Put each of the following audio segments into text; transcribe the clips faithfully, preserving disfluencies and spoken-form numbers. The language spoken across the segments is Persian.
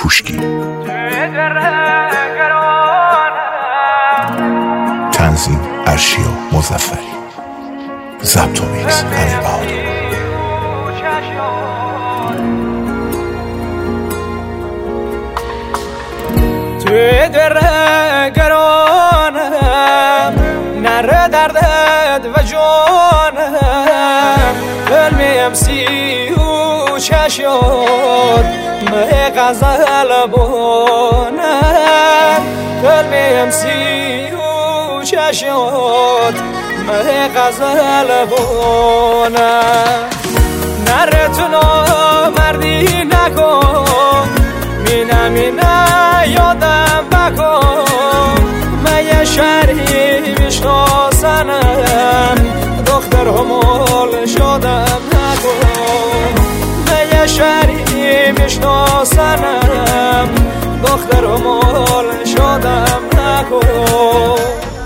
کوشکی. تنظیم ارشیا مظفری. ضبط و میکس امیر بهادر. توی در گرانم نره دردت و جانم فیلمیم سی و چشیاد مه غزل بانم فیلمیم سی و چشیاد مه غزل بانم نره تو نامردی نکن مینا مینا یادم بکن من یه شهری میشناسنم دختر همال شدم نکن من یه شهری میشناسنم دختر همال شدم نکن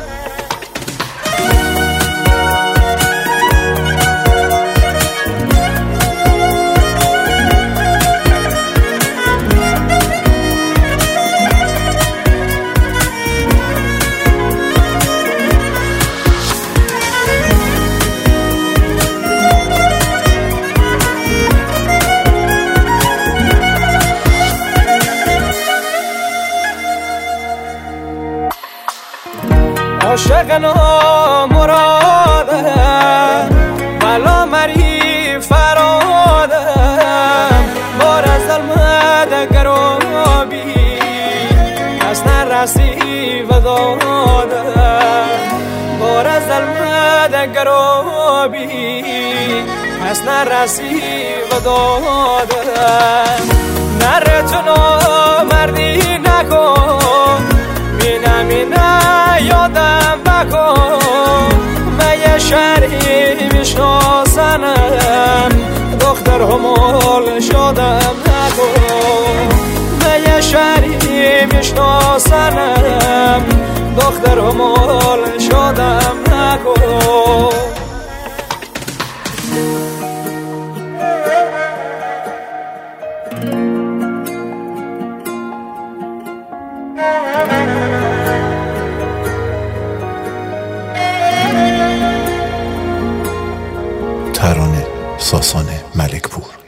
عاشق نامرادم ولا مری فرادم بار از ظلمت گرابی از نرسی و دادم بار از ظلمت گرابی از نرسی و دادم نره تو نامردی نکن مینا مینا یادم بکن من یه شهری میشناسنم دختر همال شدم نکن من یه شهری میشناسنم دختر همال شدم نکن ترانه ساسان ملکپور.